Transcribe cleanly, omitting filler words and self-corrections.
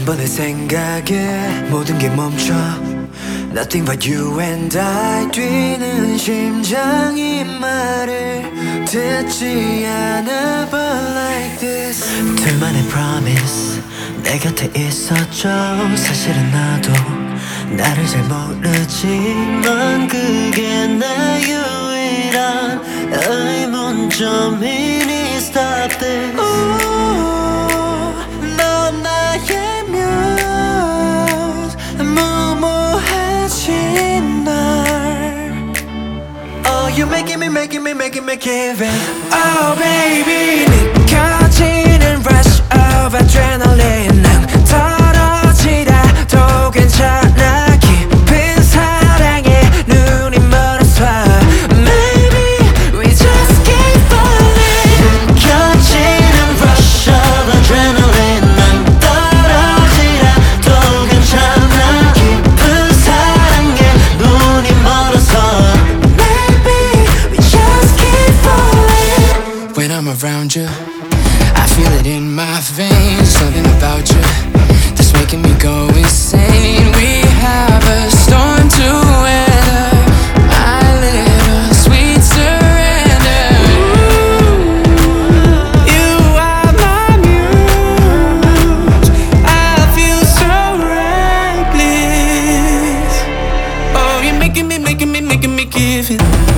번의 생각에 모든 게 멈춰 Nothing but you and I 뛰는 심장이 말을 듣지 않아 But like this 둘만의 promise 내 곁에 있었죠 사실은 나도 나를 잘 모르지만 그게 내 유일한 의문점이니 Stop this 넌 나의 뮤즈 무모해진 날 Oh you making me give it Oh baby 느껴지는 rush of adrenaline 난 떨어지다도 괜찮아 깊은 사랑에 눈이 멀어서 Maybe we just keep falling 느껴지는 rush of adrenaline 난 떨어지다도 괜찮아 깊은 사랑에 눈이 멀어서 Maybe we just keep falling When I'm around you I feel it in my veins Something about you that's making me go insane We have a storm to weather My little sweet surrender You are my muse I feel so reckless Oh, you're making me give it